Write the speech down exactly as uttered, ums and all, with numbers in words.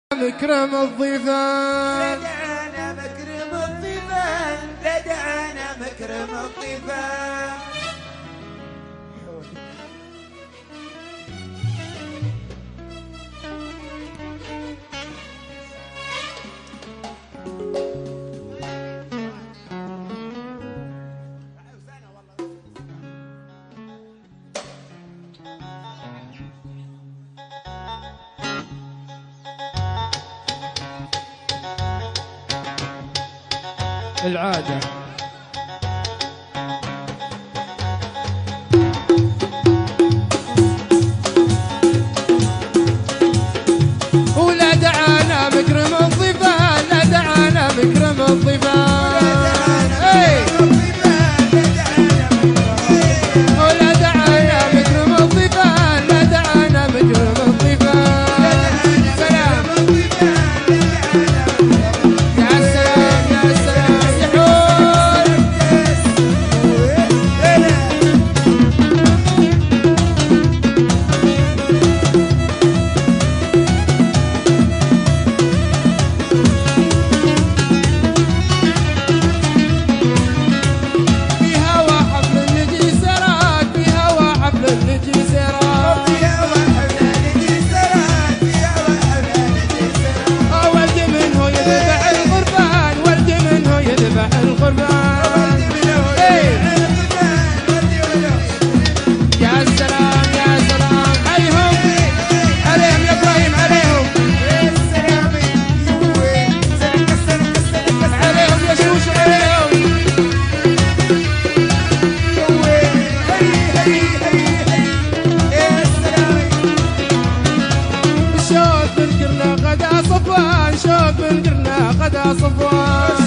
مكرم الضيفان لدعنا مكرم الضيفان لدعنا مكرم الضيفان. العادة ولا دعانا مكرم الضيفان لا دعانا مكرم الضيفان ولا دعانا مكرم الضيفان لا دعانا مكرم الضيفان. سلام يا سلام يا سلام شوف بنقرنا غدا صفوان